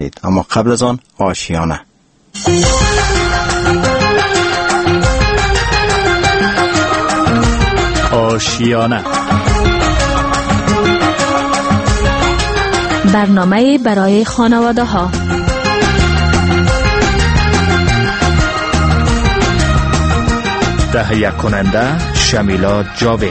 بشنوید. اما قبل از آن آشیانه. آشیانه، برنامه برای خانواده ها. تهیه کننده شمیلا جاوید.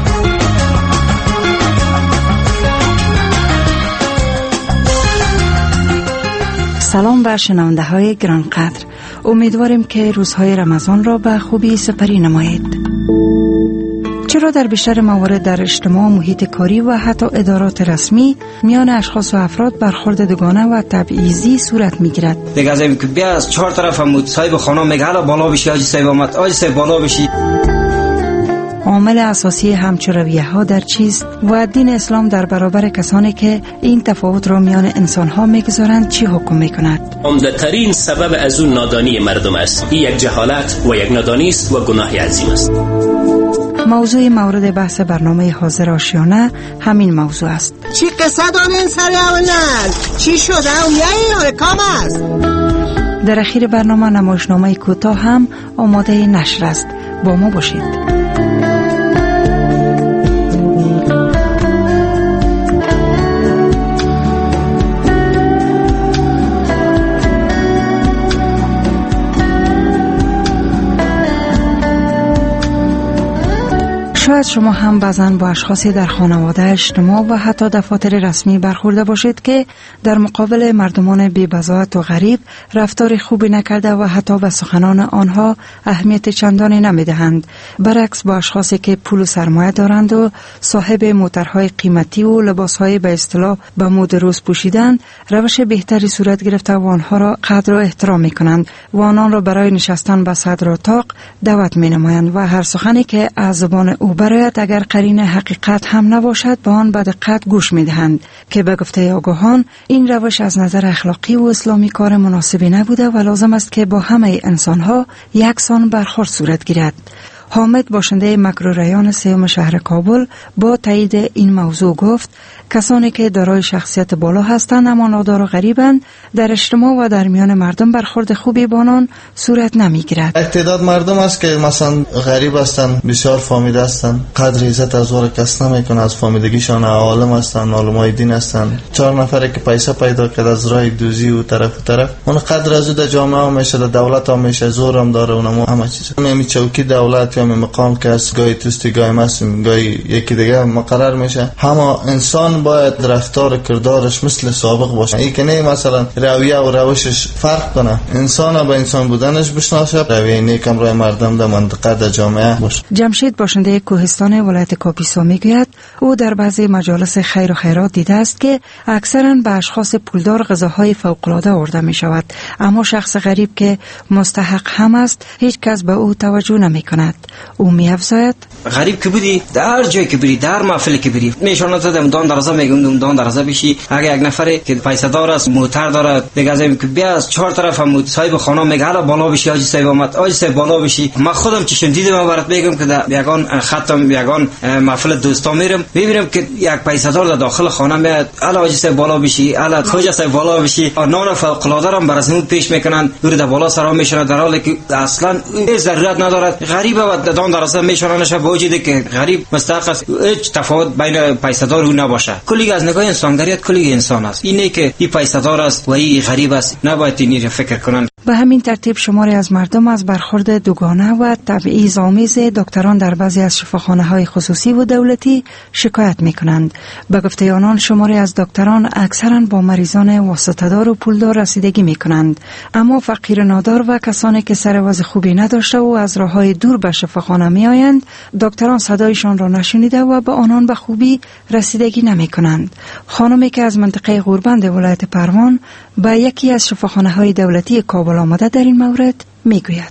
سلام بر شنونده های گرانقدر. امیدواریم که روزهای رمضان را به خوبی سپری نمایید. چرا در بیشتر موارد در اجتماع، محیط کاری و حتی ادارات رسمی میان اشخاص و افراد برخورد دوگانه و تبعیضی صورت میگیرد؟ دیگه از این که بیا از 4 طرف هم صاحب خانه میگه حالا بالا بشی، آجی صاحب آمد، آجی صاحب بالا بشی. عامل اساسی همچو رویه ها در چیست و دین اسلام در برابر کسانی که این تفاوت را میان انسان ها میگذارند چی حکم میکند؟ عمده‌ترین سبب از اون نادانی مردم است. این یک جهالت و یک نادانی است و گناه عظیم است. موضوع مورد بحث برنامه حاضر آشیانه همین موضوع است. چی قصه دارین سر اونال؟ چی شده؟ اون یه کام است. در اخیر برنامه نمایشنامه کوتاه هم آماده نشر است. با ما باشید. شاید شما هم بعضن با اشخاصی در خانواده، اجتماع و حتی دفاتر رسمی برخورده باشید که در مقابل مردمان بی‌بضاعت و غریب رفتار خوبی نکرده و حتی به سخنان آنها اهمیت چندانی نمیدهند. برعکس با اشخاصی که پول و سرمایه دارند و صاحب موترهای قیمتی و لباسهای به اصطلاح به مد روز پوشیدند، روش بهتری صورت گرفته و آنها را قدر و احترام می‌کنند و آنان را برای نشستن به صدر اتاق دعوت می‌نمایند و هر سخنی که از زبان او برایت اگر قرین حقیقت هم نباشد به آن به دقت گوش می‌دهند که به گفته آگاهان این روش از نظر اخلاقی و اسلامی کار مناسبی نبوده و لازم است که با همه انسان‌ها یکسان برخورد صورت گیرد. حامد باشنده مکروریان سیوم شهر کابل با تایید این موضوع گفت کسانی که دارای شخصیت بالا هستند اما نادار و غریبند در اجتماع و در میان مردم برخورد خوبی با آنان صورت نمیگیرد. تعداد مردم است که مثلا غریب هستند، بسیار فامیل هستند، قدر عزت از او کس نمیکنه، از فامیلگیشان عالم هستند، عالمای دین هستند. 4 نفره که پیسه پیدا کرده از راه دوزی و طرف اون قدر از در جامعه میشه، در دولت هم میشه، زور هم داره، اونم همه چیز. می چوکی دولت یا مقام که از گاهی توستی گاهی مسیم گاهی یکی دیگه مقرر میشه. همه انسان باید رفتار کردارش مثل سابق باشه. این که نه مثلا رویه و روشش فرق کنه، انسان به انسان بودنش بشناسه، رویه نیکم رای مردم در منطقه در جامعه باشه. جمشید باشنده کوهستان ولایت کاپیسا میگوید او در بعضی مجالس خیر و خیرات دیده است که اکثرا به اشخاص پولدار غذاهای فوق العاده آورده می شود، اما شخص غریب که مستحق هم است هیچ کس به او توجه نمی کند. او می افزاید غریب که بودی در جایی که بری، در محفلی که بری، نشانه دادم دان درازا میگم دان درازا بشی. اگه یک نفری که پیسه دار است، موتر داره، دیگه از این که بیا از 4 طرف هم صاحب خانه میگه حالا بالا بشی، آجی صاحب آمد، آجی صاحب بالا بشی. من خودم چشم دیدم برات میگم که در یگان خطم یگان محفل دوستان میرم میبینم که یک پیسه دار در داخل خانه میاد، حالا آجی صاحب بالا بشی، حالا خوجا صاحب بالا بشی. نان فوق العاده هم بر از نون پیش میکنن، دور در بالا سرا میشن، در حالی که اصلا ضرورت نداره. غریب و دان درازا میشوننش به وجودی که غریب مستحق است، هیچ تفاوت بین پیسه دار و نباشه. کلی از نگاه انسانگریت کلی انسان است. اینه که این پیسه دار است و این غریب است، نباید اینی فکر کنند. به همین ترتیب شماری از مردم از برخورد دوگانه و تبعیض آمیز دکتران در بعضی از شفاخانه‌های خصوصی و دولتی شکایت می‌کنند. به گفته آنان شماری از دکتران اکثرا با مریضان واسطه‌دار و پولدار رسیدگی می‌کنند، اما فقیر نادار و کسانی که سر وضع خوبی نداشته و از راه‌های دور به شفاخانه می‌آیند دکتران صدایشان را نشنیده و به آنان به خوبی رسیدگی نمی‌کنند. خانمی که از منطقه غوربند ولایت پروان به یکی از شفاخانه‌های دولتی کابل آمده در این مورد میگوید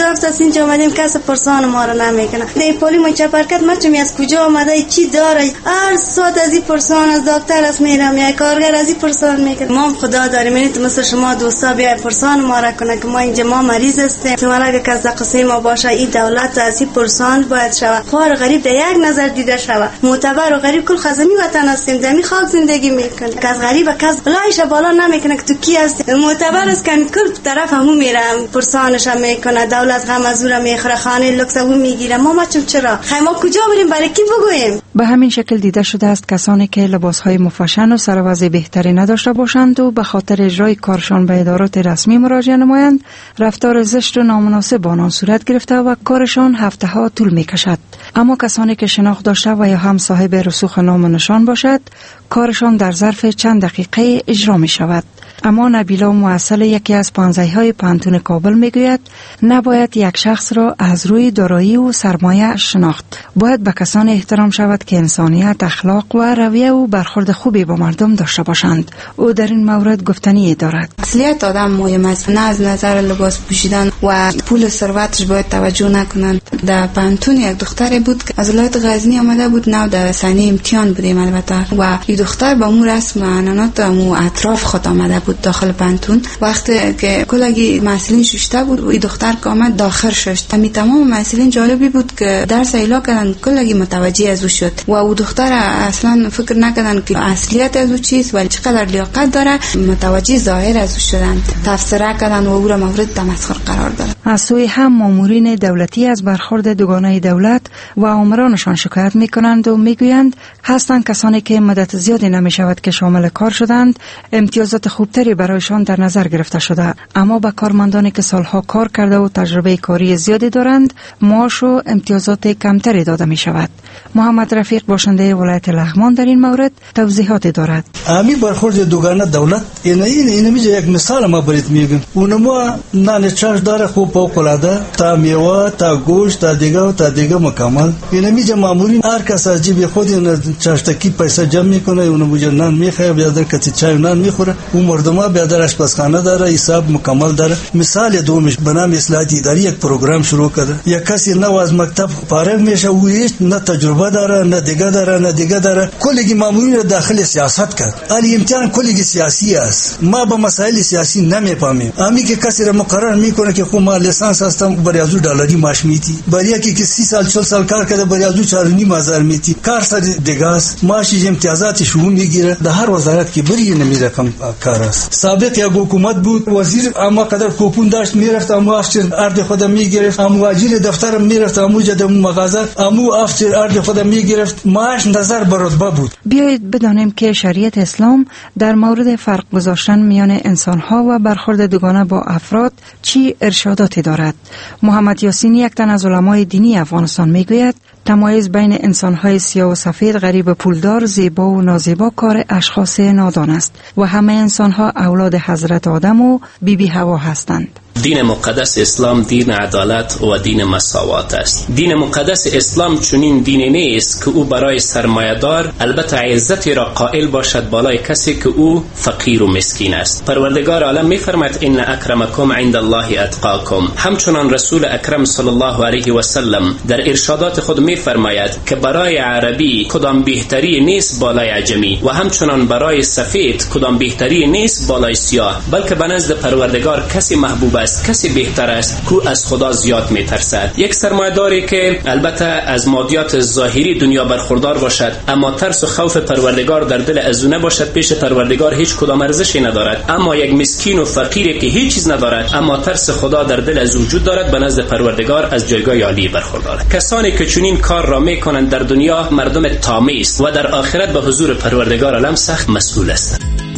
هفته است اینجا آمدیم کس پرسان ما رو نمیکنه. دی پلی ما چپرکت ما چمی از کجا آمده چی داره هر ساعت از این پرسان از دکتر است میرم یا کارگر از این پرسان میکنه. ما خدا داریم یعنی مثل شما دوستا بیا پرسان ما را کنه که ما اینجا ما مریض هستیم تو اگه کس قصه ما باشه این دولت از این پرسان باید شود. خوار غریب در یک نظر دیده شود. معتبر و غریب کل خزمی وطن هستیم دمی خاک زندگی میکنه. کس غریب کس بلایش بالا نمیکنه که تو کی هستی. معتبر است که کل طرف همو میرم پرسانش هم میکنه. دولت غم از اون میخوره خانه لوکس هم میگیره. ما چرا ما کجا بریم برای کی بگوییم؟ به همین شکل دیده شده است کسانی که لباسهای مفشن و سر و وضع بهتری نداشته باشند و به خاطر اجرای کارشان به ادارات رسمی مراجعه نمایند رفتار زشت و نامناسب با آنان صورت گرفته و کارشان هفته ها طول میکشد. اما کسانی که شناخت داشته و یا هم صاحب رسوخ نام و نشان باشد کارشان در ظرف چند دقیقه اجرا می شود. اما نبیلا موصل یکی از پانزه‌های پانتون کابل میگوید نباید یک شخص را از روی دارایی و سرمایه شناخت. باید به کسان احترام شود که انسانیت، اخلاق و رویه و برخورد خوبی با مردم داشته باشند. او در این مورد گفتنی دارد. اصلیت آدم مهم است، نه از نظر لباس پوشیدن و پول ثروتش باید توجه نکنند. در پانتون یک دختری بود که از ولایت غزنی آمده بود، نو در سنه امتحان بودیم البته و این دختر با مو رسم عنعنات مو اطراف خود آمده بود داخل پانتون. وقتی که کلگی مسئولین ششته بود و این دختر که آمد داخل ششت، می تمام مسئولین جالبی بود که درس ایلا کردن کلگی متوجه از او شد و او دختر اصلا فکر نکردن که اصلیت از او چیست ولی چقدر لیاقت داره، متوجه ظاهر از او شدند، تفسیر کردن و او را مورد تمسخر قرار دادند. از سوی هم مامورین دولتی از برخورد دوگانه دولت و آمرانشان شکایت میکنند و میگویند هستند کسانی که مدت زیادی نمیشود که شامل کار شدند، امتیازات خوبتری برایشان در نظر گرفته شده، اما به کارمندانی که سالها کار کرده و تجربه کاری زیادی دارند معاش و امتیازات کمتری داده می شود. محمد رفیق باشنده ولایت لغمان در این مورد توضیحات دارد. امی برخورد دوگانه دولت این میشه یک مثال ما برات میگم. اونما نان چاش داره خوب فوق العاده تا میوه تا گوشت تا دیگه مکمل. این میشه مامورین هر کس از جیب خود این چاشتکی پیسه جمع میکنه، اون بوجه نان میخوره، بیادر کتی چای نان میخوره، اون مردما بیادر آشپزخانه داره، حساب مکمل داره. مثال دومش به نام اصلاحات اداری یک پروگرام شروع کرده. یک کسی نو از مکتب فارغ میشه و هیچ نه تجربه داره نه دیگه داره کلیگی مامورین داخل سیاست کرد. علی امتحان کلیگی سیاسی است. ما با مسائل سیاسی نمیفهمیم. امی که کسی را مقرر میکنه که خب ما لیسانس هستم برای از $2 معاش میتی، برای یکی که 30 سال 40 سال کار کرده برای از $4,500 میتی، کار سر دیگه است، معاشش امتیازاتش رو میگیره. در هر وزارت که بری نمیره کم کار است. سابق یک حکومت بود وزیر اما قدر کوپون داشت میرفت، اما افسر ارد خودم میگرفت، اما واجر دفترم میرفت، اما جد مغازه اما افسر ارد خودم میگرفت، معاش نظر بر رتبه بود. بیایید بدانیم که شریعت اسلام در مورد فرق گذاشتن میان انسانها و برخورد دوگانه با افراد چی ارشاداتی دارد. محمد یاسین یک تن از علمای دینی افغانستان میگوید تمایز بین انسانهای سیاه و سفید، غریب و پولدار، زیبا و نازیبا کار اشخاص نادان است و همه انسانها اولاد حضرت آدم و بیبی حوا هستند. دین مقدس اسلام دین عدالت و دین مساوات است. دین مقدس اسلام چنین دینی نیست که او برای سرمایه‌دار البته عزتی را قائل باشد بالای کسی که او فقیر و مسکین است. پروردگار عالم می‌فرماید ان اکرمکم عند الله اتقاکم. همچنان رسول اکرم صلی الله علیه و سلم در ارشادات خود می‌فرماید که برای عربی کدام بهتری نیست بالای عجمی و همچنان برای سفید کدام بهتری نیست بالای سیاه، بلکه به نزد پروردگار کسی محبوب است، کسی بهتر است که از خدا زیاد میترسد. یک سرمایه‌داری که البته از مادیات ظاهری دنیا برخوردار باشد اما ترس و خوف پروردگار در دل از او نباشد، پیش پروردگار هیچ کدام ارزشی ندارد. اما یک مسکین و فقیری که هیچ چیز ندارد اما ترس خدا در دل از وجود دارد، به نزد پروردگار از جایگاه عالی برخوردار. کسانی که چنین کار را میکنند در دنیا مردم طامع است و در آخرت به حضور پروردگار عالم سخت مسئول است.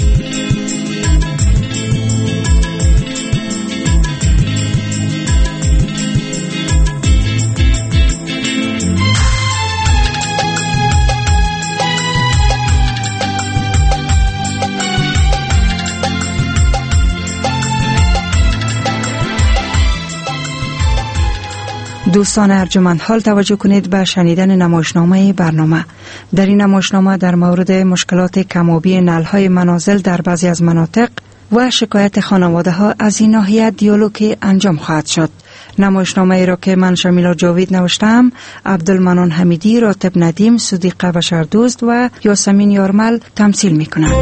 دوستان ارجمند، حال توجه کنید به شنیدن نمایشنامه برنامه. در این نمایشنامه در مورد مشکلات کم‌آبی نل‌های منازل در بعضی از مناطق و شکایت خانواده ها از این ناحیه دیالوگی انجام خواهد شد. نمایشنامه ای را که من شمیلا جاوید نوشتم، عبدالمنان حمیدی، راتب ندیم، صدیقه بشردوست و یاسمین یارمل تمثیل می کنند.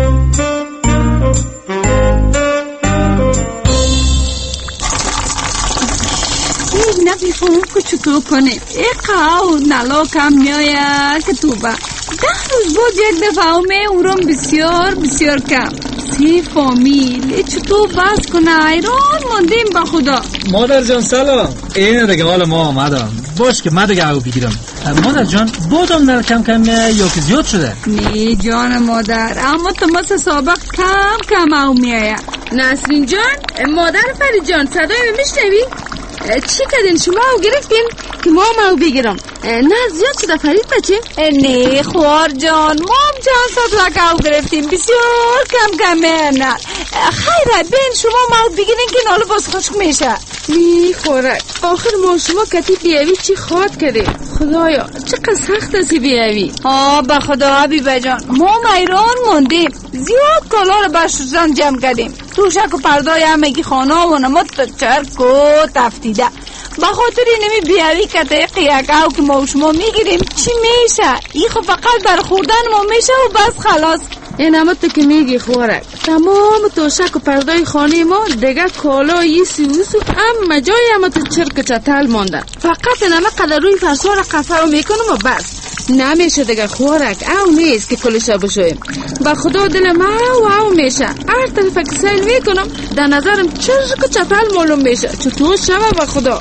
نمیفهمم که چطور کنه. اقاو نلا کم میآید که تو با 10 روز بود یک دفعه اورم بسیار بسیار کم. 3 فامیل چطور بس کنه؟ ایران ماندیم با خدا. مادر جان سلام. این دیگه حال ما آمدم. باش که من دیگه او بگیرم. مادر جان بودم در کم کم یا که زیاد شده؟ نه جان مادر، اما تو مثل سابق کم او میآید. نسرین جان، مادر فرید جان، صدای میشنوی؟ چی کردین شما او گرفتین که ما او بگیرم؟ نه زیاد شده فرید بچه؟ نه خوار جان، ما هم چند صد لک او گرفتیم، بسیار کم نه. خیره بین شما او بگیرین که نالو باز خشک میشه. می خورک آخر ما شما کتی بیاوی چی خواد کرده؟ خدایا چقدر سخت هستی بیاوی. با خدا حبیبه جان، ما ایران موندیم، زیاد کالا رو برشتن جمع کردیم، توشک و پردای همگی خانه و نمات تا چرک و تفتیده. با خاطر نمی بیاوی کته قیقاو که ما و شما میگیریم چی میشه؟ ای خب فقط بر خوردن ما میشه و بس خلاص. این همه تو که میگی خورک تمام توشک و پردای خانه ما دیگه کالایی سیوسو اما جای همه تو چرک چتل ماندن. فقط این همه قدر روی فرسار قفه رو میکنم و بس. نمیشه دیگه خورک او نیست که کلشا بشویم. با خدا دل ما او میشه، هر طرف که سیل میکنم در نظرم چرک و چتل معلوم میشه. چطور شوه با خدا؟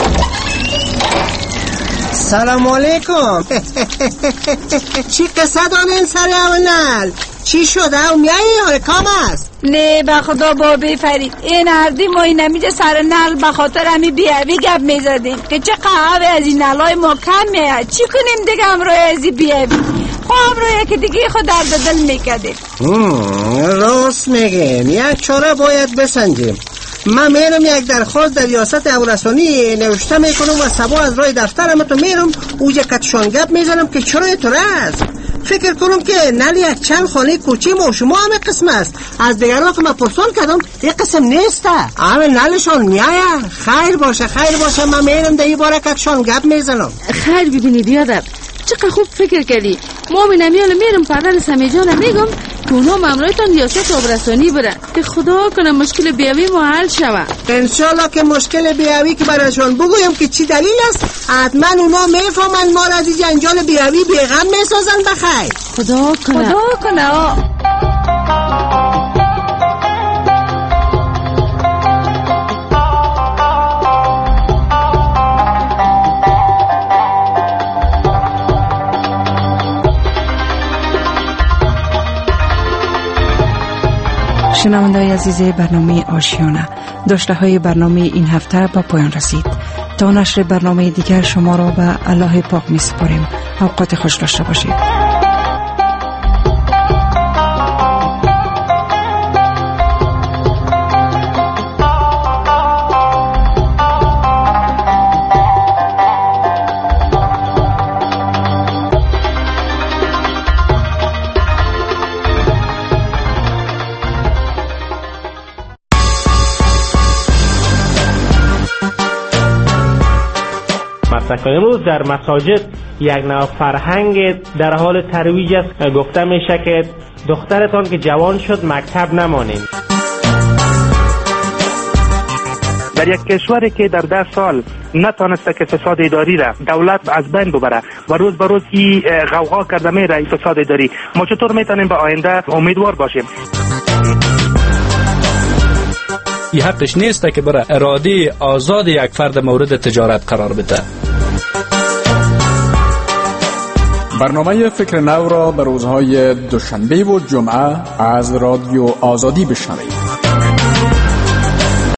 سلام علیکم. چی قصه دانین سر اونال؟ چی شده؟ او میایی یا کام است؟ نه به خدا بابی فرید، این هردی ما این نمیده سر نل به خاطر همی بیاوی گپ میزدیم که چه قهوه از این نلای ما کم میاد. چی کنیم دیگه امروی از این بیاوی؟ خب امروی که دیگه خود درد دل میکدیم. راست میگیم، یک چاره باید بسنجیم. من میرم یک درخواست در ریاست اموررسانی نوشته میکنم و صبح از راه دفترم تو میرم اوجه کتشان گپ میزنم که چرا تو است. فکر کنم که نل یک چند خانه کوچی ما شما همه قسم است. از دیگران که من پرسان کردم یک قسم نیسته، همه نلشان میایه. خیر باشه من میرم در این باره کتشان گپ میزنم. خیر ببینی بیادر، چقدر خوب فکر کردی. ما نمیال میرم پدر سمیجان میگم که اونا مامورتان ریاست آبرسانی برن که خدا کنه مشکل بیاوی ما حل شوه. انشالله که مشکل بیاوی که برایشان بگویم که چی دلیل است حتما اونا میفهمن ما را از جنجال بیاوی بیغم میسازن. بخیر خدا کنه. شنونده‌های عزیز برنامه آشیانه، داشته های برنامه این هفته با پایان رسید. تا نشر برنامه دیگر شما را به الله پاک می سپاریم. اوقات خوش داشته باشید. امروز در مساجد یک نوع فرهنگ در حال ترویج است. گفته میشه که دخترتان که جوان شد مکتب نمانین. در یک کشوری که در 10 سال نتانسته که فساد اداری را دولت از بین ببره و روز به روز این غوغا کرده میره فساد اداری، ما چطور میتونیم به آینده امیدوار باشیم؟ این حقش نیست که برای اراده آزاد یک فرد مورد تجارت قرار بده. برنامه فکر نو را به روزهای دوشنبه و جمعه از رادیو آزادی بشنوید.